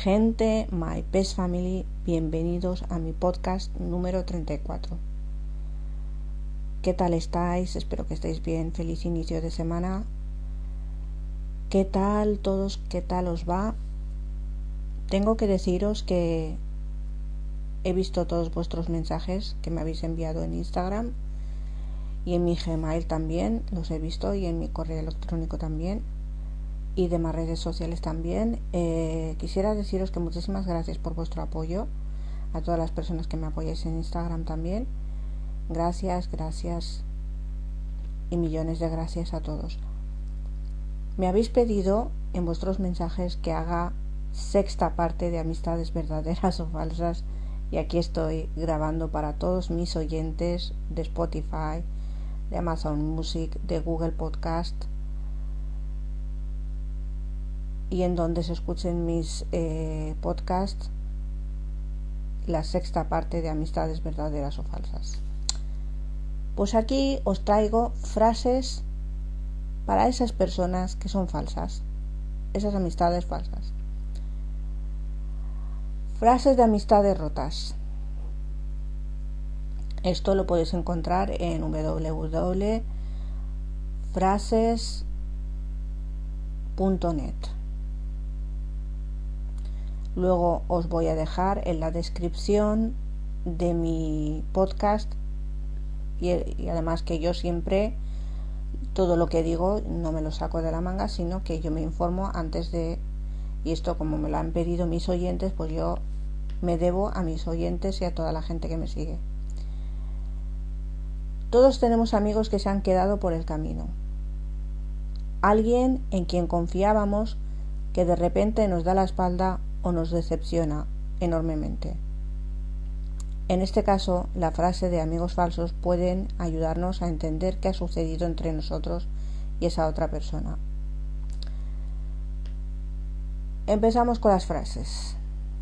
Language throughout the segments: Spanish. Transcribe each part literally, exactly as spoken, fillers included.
Gente, my best family, bienvenidos a mi podcast número treinta y cuatro. ¿Qué tal estáis? Espero que estéis bien. Feliz inicio de semana. ¿Qué tal todos? ¿Qué tal os va? Tengo que deciros que he visto todos vuestros mensajes que me habéis enviado en Instagram y en mi Gmail también, los he visto, y en mi correo electrónico también, y demás redes sociales también. Eh, quisiera deciros que muchísimas gracias por vuestro apoyo, a todas las personas que me apoyáis en Instagram también. Gracias, gracias y millones de gracias a todos. Me habéis pedido en vuestros mensajes que haga sexta parte de amistades verdaderas o falsas, y aquí estoy grabando para todos mis oyentes de Spotify, de Amazon Music, de Google Podcast y en donde se escuchen mis eh, podcasts, la sexta parte de amistades verdaderas o falsas. Pues aquí os traigo frases para esas personas que son falsas, esas amistades falsas. Frases de amistades rotas. Esto lo podéis encontrar en w w w punto frases punto net. Luego os voy a dejar en la descripción de mi podcast y, y además que yo siempre todo lo que digo no me lo saco de la manga, sino que yo me informo antes de, y esto como me lo han pedido mis oyentes, pues yo me debo a mis oyentes y a toda la gente que me sigue. Todos tenemos amigos que se han quedado por el camino. Alguien en quien confiábamos que de repente nos da la espalda o nos decepciona enormemente. En este caso, la frase de amigos falsos pueden ayudarnos a entender qué ha sucedido entre nosotros y esa otra persona. Empezamos con las frases.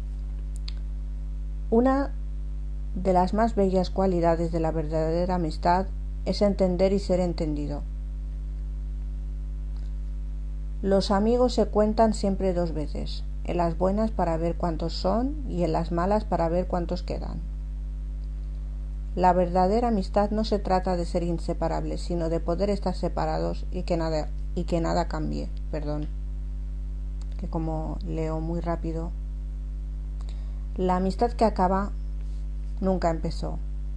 Una de las más bellas cualidades de la verdadera amistad es entender y ser entendido. Los amigos se cuentan siempre dos veces, en las buenas para ver cuántos son y en las malas para ver cuántos quedan. La verdadera amistad no se trata de ser inseparables, sino de poder estar separados y que nada, y que nada cambie. Perdón, que como leo muy rápido. La amistad que acaba nunca empezó.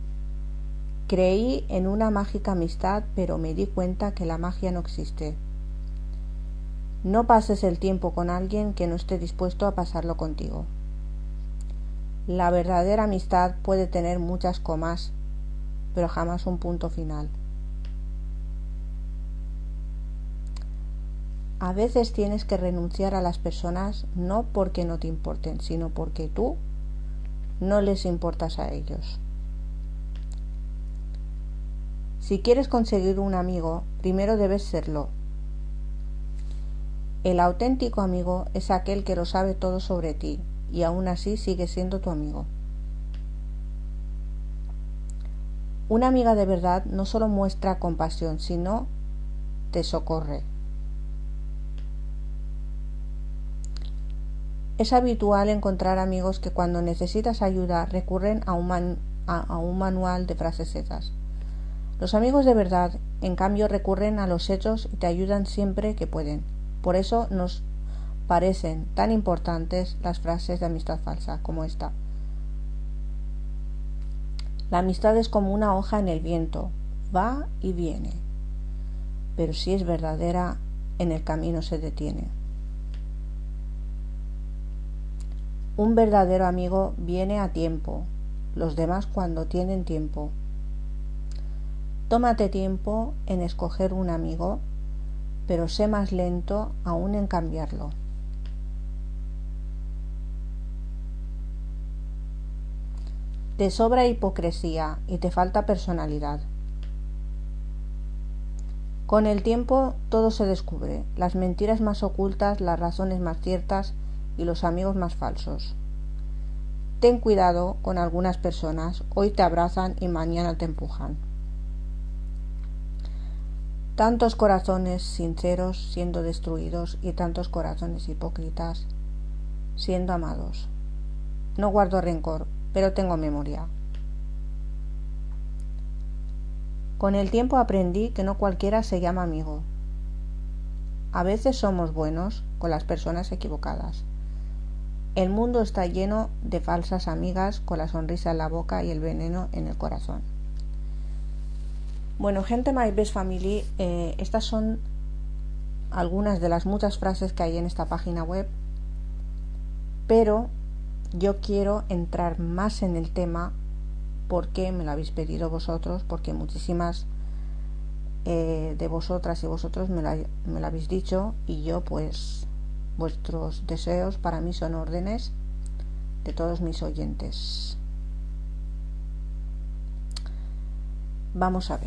Creí en una mágica amistad, pero me di cuenta que la magia no existe. No pases el tiempo con alguien que no esté dispuesto a pasarlo contigo. La verdadera amistad puede tener muchas comas, pero jamás un punto final. A veces tienes que renunciar a las personas no porque no te importen, sino porque tú no les importas a ellos. Si quieres conseguir un amigo, primero debes serlo. El auténtico amigo es aquel que lo sabe todo sobre ti y aún así sigue siendo tu amigo. Una amiga de verdad no solo muestra compasión, sino te socorre. Es habitual encontrar amigos que cuando necesitas ayuda recurren a un, man, a, a un manual de frases hechas. Los amigos de verdad, en cambio, recurren a los hechos y te ayudan siempre que pueden. Por eso nos parecen tan importantes las frases de amistad falsa como esta. La amistad es como una hoja en el viento, va y viene, pero si es verdadera, en el camino se detiene. Un verdadero amigo viene a tiempo, los demás cuando tienen tiempo. Tómate tiempo en escoger un amigo, pero sé más lento aún en cambiarlo. Te sobra hipocresía y te falta personalidad. Con el tiempo todo se descubre, las mentiras más ocultas, las razones más ciertas y los amigos más falsos. Ten cuidado con algunas personas, hoy te abrazan y mañana te empujan. Tantos corazones sinceros siendo destruidos y tantos corazones hipócritas siendo amados. No guardo rencor, pero tengo memoria. Con el tiempo aprendí que no cualquiera se llama amigo. A veces somos buenos con las personas equivocadas. El mundo está lleno de falsas amigas con la sonrisa en la boca y el veneno en el corazón. Bueno, gente My Best Family, eh, estas son algunas de las muchas frases que hay en esta página web, pero yo quiero entrar más en el tema porque me lo habéis pedido vosotros, porque muchísimas eh, de vosotras y vosotros me lo, me lo habéis dicho, y yo pues vuestros deseos para mí son órdenes de todos mis oyentes. Vamos a ver.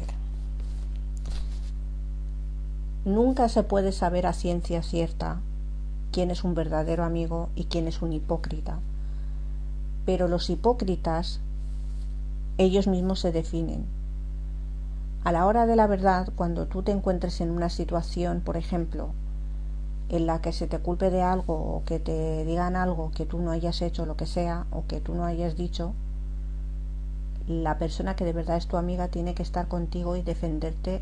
Nunca se puede saber a ciencia cierta quién es un verdadero amigo y quién es un hipócrita, pero los hipócritas ellos mismos se definen. A la hora de la verdad, cuando tú te encuentres en una situación, por ejemplo, en la que se te culpe de algo o que te digan algo que tú no hayas hecho, lo que sea, o que tú no hayas dicho, la persona que de verdad es tu amiga tiene que estar contigo y defenderte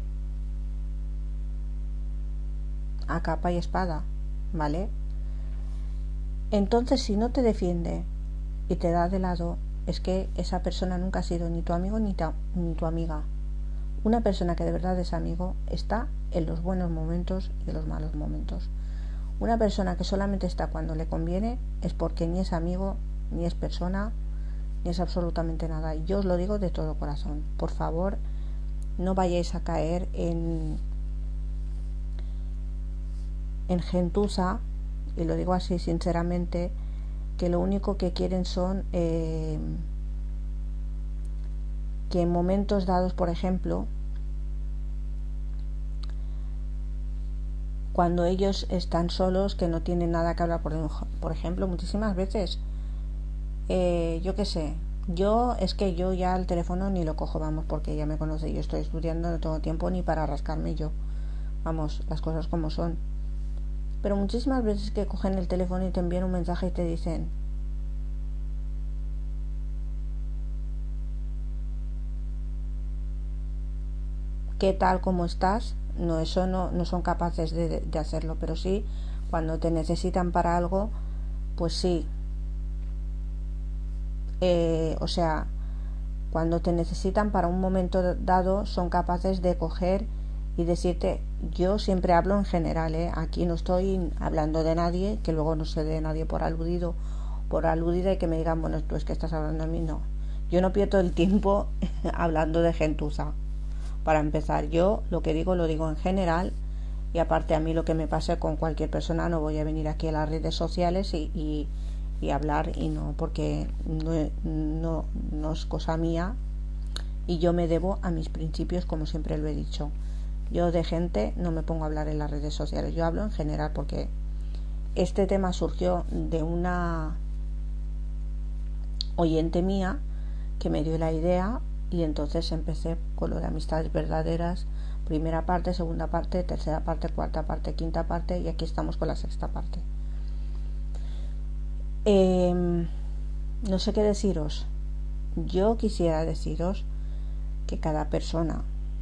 a capa y espada, ¿vale? Entonces, si no te defiende y te da de lado, es que esa persona nunca ha sido ni tu amigo ni, ta, ni tu amiga. Una persona que de verdad es amigo está en los buenos momentos y en los malos momentos. Una persona que solamente está cuando le conviene es porque ni es amigo, ni es persona, ni es absolutamente nada. Yo os lo digo de todo corazón. Por favor, no vayáis a caer en, en gentuza, y lo digo así sinceramente, que lo único que quieren son eh, que en momentos dados, por ejemplo, cuando ellos están solos, que no tienen nada que hablar, por, por ejemplo, muchísimas veces, eh, yo qué sé, yo es que yo ya el teléfono ni lo cojo, vamos, porque ya me conoce, yo estoy estudiando, no tengo tiempo ni para rascarme yo, vamos, las cosas como son. Pero muchísimas veces que cogen el teléfono y te envían un mensaje y te dicen: ¿qué tal, cómo estás? No, eso no, no son capaces de, de hacerlo, pero sí, cuando te necesitan para algo, pues sí. Eh, o sea, cuando te necesitan para un momento dado, son capaces de coger y decirte, yo siempre hablo en general, ¿eh? Aquí no estoy hablando de nadie, que luego no se dé nadie por aludido, por aludida y que me digan, bueno, tú es que estás hablando de mí, no. Yo no pierdo el tiempo hablando de gentuza. Para empezar, yo lo que digo lo digo en general, y aparte a mí lo que me pase con cualquier persona, no voy a venir aquí a las redes sociales y, y, y hablar, y no, porque no, no, no es cosa mía, y yo me debo a mis principios, como siempre lo he dicho. Yo de gente no me pongo a hablar en las redes sociales, yo hablo en general, porque este tema surgió de una oyente mía que me dio la idea, y entonces empecé con lo de amistades verdaderas, primera parte, segunda parte, tercera parte, cuarta parte, quinta parte, y aquí estamos con la sexta parte. Eh, no sé qué deciros. Yo quisiera deciros que cada persona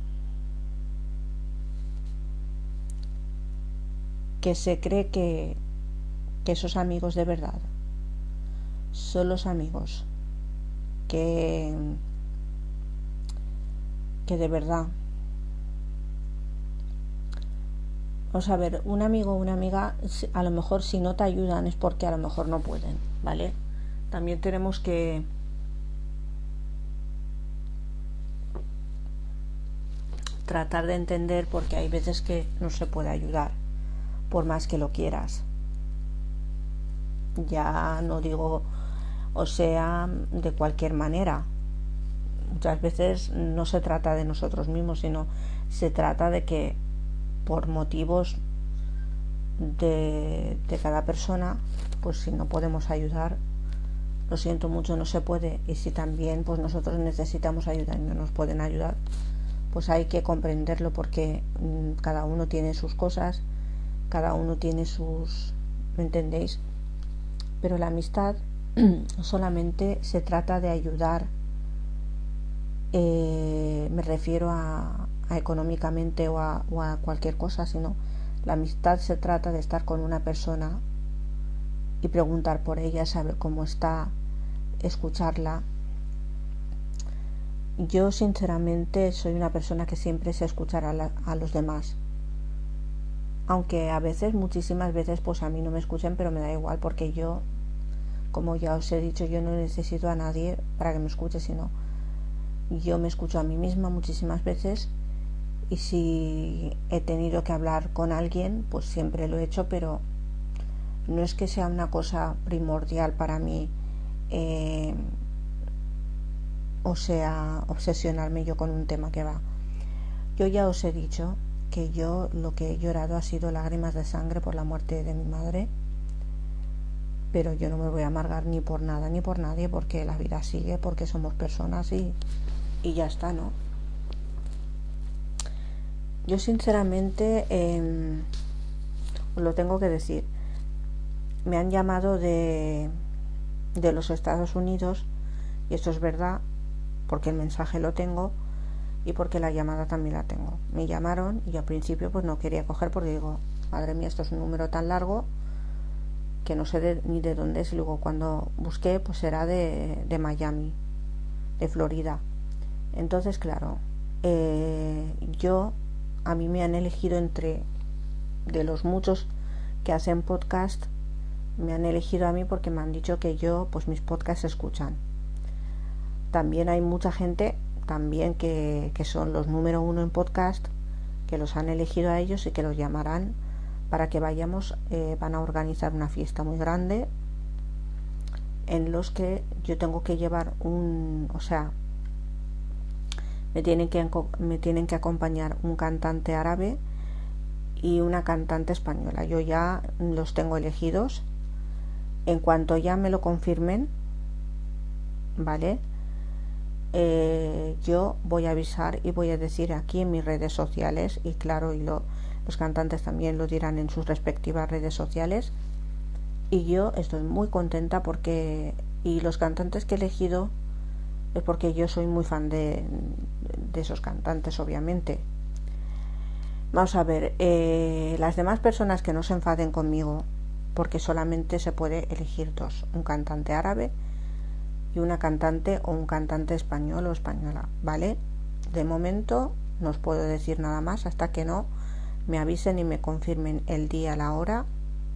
que se cree que, que esos amigos de verdad son los amigos que, que de verdad, vamos a ver, un amigo o una amiga, a lo mejor si no te ayudan es porque a lo mejor no pueden, ¿vale? También tenemos que tratar de entender, porque hay veces que no se puede ayudar por más que lo quieras. Ya no digo, o sea, de cualquier manera. Muchas veces no se trata de nosotros mismos, sino se trata de que por motivos de, de cada persona, pues si no podemos ayudar, lo siento mucho, no se puede. Y si también pues nosotros necesitamos ayuda y no nos pueden ayudar, pues hay que comprenderlo, porque mmm, cada uno tiene sus cosas, cada uno tiene sus, ¿me entendéis? pero la amistad solamente se trata de ayudar, eh, me refiero a, a económicamente o a, o a cualquier cosa, sino la amistad se trata de estar con una persona y preguntar por ella, saber cómo está, escucharla. Yo sinceramente soy una persona que siempre sé escuchar a, la, a los demás, aunque a veces, muchísimas veces, pues a mí no me escuchen, pero me da igual, porque yo, como ya os he dicho, yo no necesito a nadie para que me escuche, sino yo me escucho a mí misma muchísimas veces, y si he tenido que hablar con alguien, pues siempre lo he hecho, pero no es que sea una cosa primordial para mí, eh, o sea, obsesionarme yo con un tema que va. Yo ya os he dicho que yo lo que he llorado ha sido lágrimas de sangre por la muerte de mi madre, pero yo no me voy a amargar ni por nada ni por nadie, porque la vida sigue, porque somos personas y, y ya está, ¿no? Yo sinceramente, eh, os lo tengo que decir, me han llamado de, de los Estados Unidos, y esto es verdad, porque el mensaje lo tengo y porque la llamada también la tengo. Me llamaron y al principio pues no quería coger, porque digo, madre mía, esto es un número tan largo que no sé de, ni de dónde es. Y luego cuando busqué, pues era de, de Miami, de Florida. Entonces, claro, eh, yo, a mí me han elegido entre, de los muchos que hacen podcast, me han elegido a mí porque me han dicho que yo, pues mis podcasts se escuchan. También hay mucha gente también que, que son los número uno en podcast, que los han elegido a ellos y que los llamarán para que vayamos. Eh, van a organizar una fiesta muy grande en los que yo tengo que llevar un, o sea, me tienen que me tienen que acompañar un cantante árabe y una cantante española. Yo ya los tengo elegidos. En cuanto ya me lo confirmen, ¿vale? Eh, yo voy a avisar y voy a decir aquí en mis redes sociales, y claro, y lo, los cantantes también lo dirán en sus respectivas redes sociales. Y yo estoy muy contenta porque, y los cantantes que he elegido es porque yo soy muy fan de, de esos cantantes, obviamente. Vamos a ver, eh, las demás personas que no se enfaden conmigo, porque solamente se puede elegir dos, un cantante árabe y una cantante o un cantante español o española, ¿vale? De momento no os puedo decir nada más hasta que no me avisen y me confirmen el día, la hora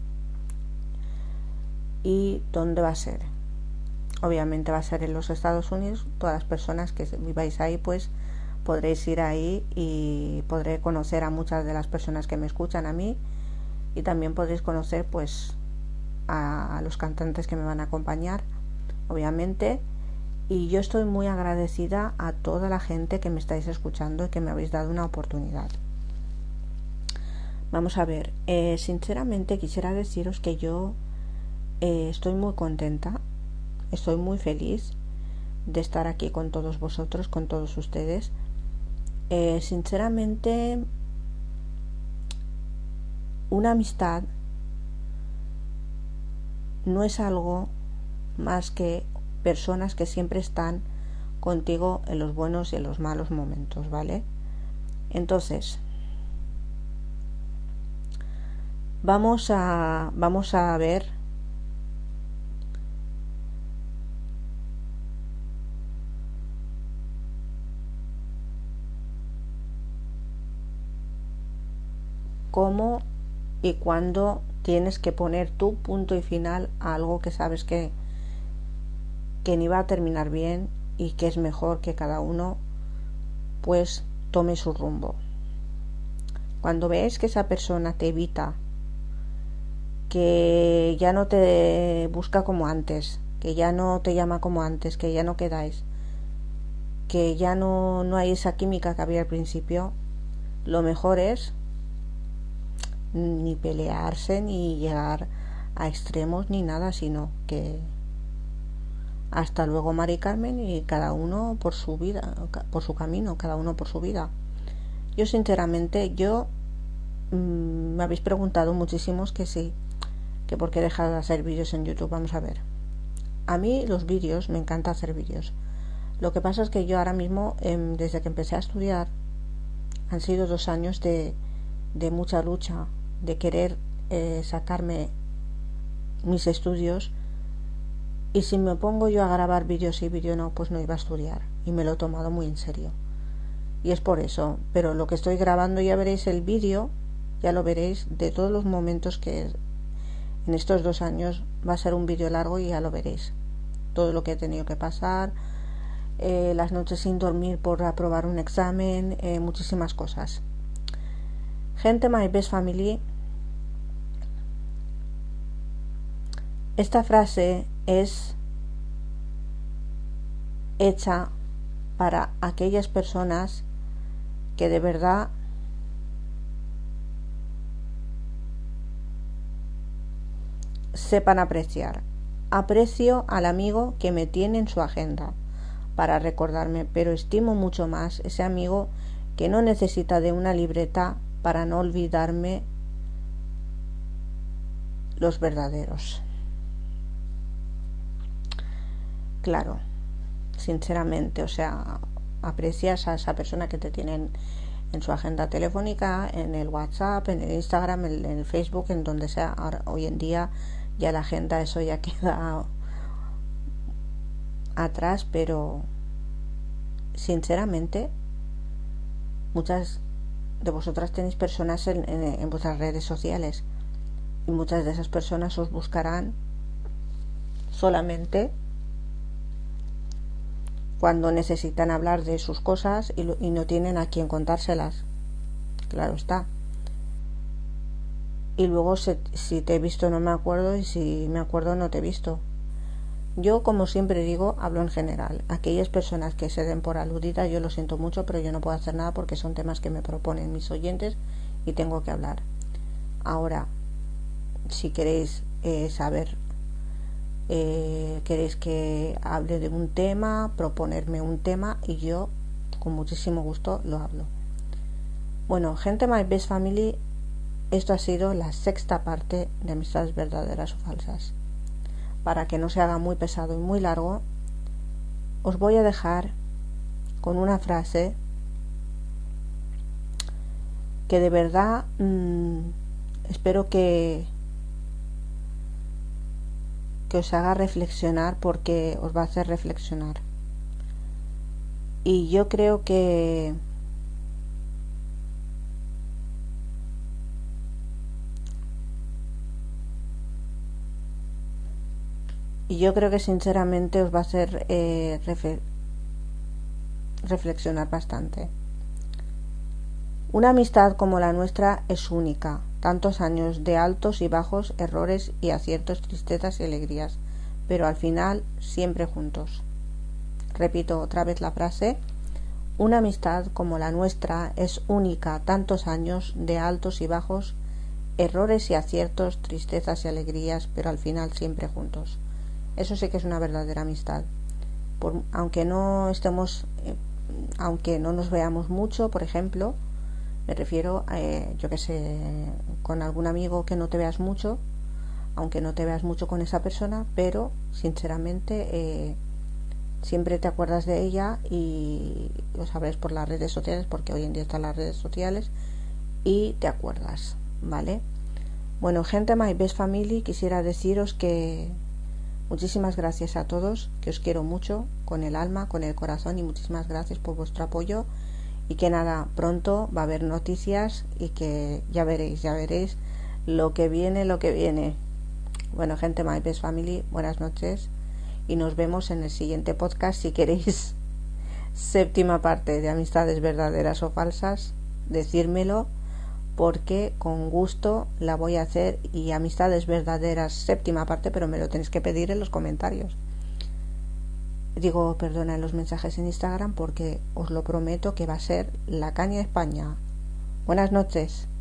y dónde va a ser. Obviamente va a ser en los Estados Unidos. Todas las personas que viváis ahí, pues podréis ir ahí y podré conocer a muchas de las personas que me escuchan a mí, y también podréis conocer pues a, a los cantantes que me van a acompañar, obviamente. Y yo estoy muy agradecida a toda la gente que me estáis escuchando y que me habéis dado una oportunidad. Vamos a ver, eh, sinceramente quisiera deciros que yo eh, estoy muy contenta, estoy muy feliz de estar aquí con todos vosotros, con todos ustedes. Eh, sinceramente, una amistad no es algo más que personas que siempre están contigo en los buenos y en los malos momentos, ¿vale? Entonces, vamos a vamos a ver cómo y cuándo tienes que poner tu punto y final a algo que sabes que que ni va a terminar bien y que es mejor que cada uno pues tome su rumbo. Cuando ves que esa persona te evita, que ya no te busca como antes, que ya no te llama como antes, que ya no quedáis, que ya no, no hay esa química que había al principio, lo mejor es ni pelearse, ni llegar a extremos, ni nada, sino que hasta luego, Mari Carmen, y cada uno por su vida, por su camino, cada uno por su vida. Yo sinceramente, yo mmm, me habéis preguntado muchísimos que sí, que por qué he dejado de hacer vídeos en YouTube. Vamos a ver. A mí los vídeos, me encanta hacer vídeos. Lo que pasa es que yo ahora mismo, eh, desde que empecé a estudiar, han sido dos años de, de mucha lucha, de querer eh, sacarme mis estudios, y si me pongo yo a grabar vídeos y vídeo no, pues no iba a estudiar, y me lo he tomado muy en serio. Y es por eso, pero lo que estoy grabando, ya veréis el vídeo, ya lo veréis, de todos los momentos que en estos dos años va a ser un vídeo largo y ya lo veréis. Todo lo que he tenido que pasar, eh, las noches sin dormir por aprobar un examen, eh, muchísimas cosas. Gente, my best family. Esta frase es hecha para aquellas personas que de verdad sepan apreciar. Aprecio al amigo que me tiene en su agenda para recordarme, pero estimo mucho más ese amigo que no necesita de una libreta para no olvidarme los verdaderos. Claro, sinceramente, o sea, aprecias a esa persona que te tienen en su agenda telefónica, en el WhatsApp, en el Instagram, en el Facebook, en donde sea. Ahora, hoy en día ya la agenda, eso ya queda atrás, pero sinceramente muchas de vosotras tenéis personas en, en, en vuestras redes sociales, y muchas de esas personas os buscarán solamente cuando necesitan hablar de sus cosas y, lo, y no tienen a quien contárselas. Claro está. Y luego se, si te he visto no me acuerdo, y si me acuerdo no te he visto. Yo, como siempre digo, hablo en general. Aquellas personas que se den por aludidas, yo lo siento mucho, pero yo no puedo hacer nada porque son temas que me proponen mis oyentes y tengo que hablar. Ahora, si queréis eh, saber, eh, queréis que hable de un tema, proponerme un tema, y yo con muchísimo gusto lo hablo. Bueno, gente, my best family, esto ha sido la sexta parte de Amistades Verdaderas o Falsas. Para que no se haga muy pesado y muy largo, os voy a dejar con una frase que de verdad mmm, espero que que os haga reflexionar, porque os va a hacer reflexionar. Y yo creo que y yo creo que sinceramente os va a hacer eh, refe- reflexionar bastante. Una amistad como la nuestra es única. Tantos años de altos y bajos, errores y aciertos, tristezas y alegrías, pero al final siempre juntos. Repito otra vez la frase. Una amistad como la nuestra es única. Tantos años de altos y bajos, errores y aciertos, tristezas y alegrías, pero al final siempre juntos. Eso sí que es una verdadera amistad. Por, aunque no estemos, eh, aunque no nos veamos mucho, por ejemplo, me refiero, eh, yo que sé, con algún amigo que no te veas mucho, aunque no te veas mucho con esa persona, pero sinceramente eh, siempre te acuerdas de ella, y lo sabréis por las redes sociales, porque hoy en día están las redes sociales, y te acuerdas, ¿vale? Bueno, gente, my best family, quisiera deciros que muchísimas gracias a todos, que os quiero mucho, con el alma, con el corazón, y muchísimas gracias por vuestro apoyo. Y que nada, pronto va a haber noticias, y que ya veréis, ya veréis lo que viene, lo que viene. Bueno, gente, my best family, buenas noches, y nos vemos en el siguiente podcast. Si queréis séptima parte de Amistades Verdaderas o Falsas, decírmelo, porque con gusto la voy a hacer. Y Amistades Verdaderas séptima parte, pero me lo tenéis que pedir en los comentarios. Digo, perdona, en los mensajes en Instagram, porque os lo prometo que va a ser la caña España. Buenas noches.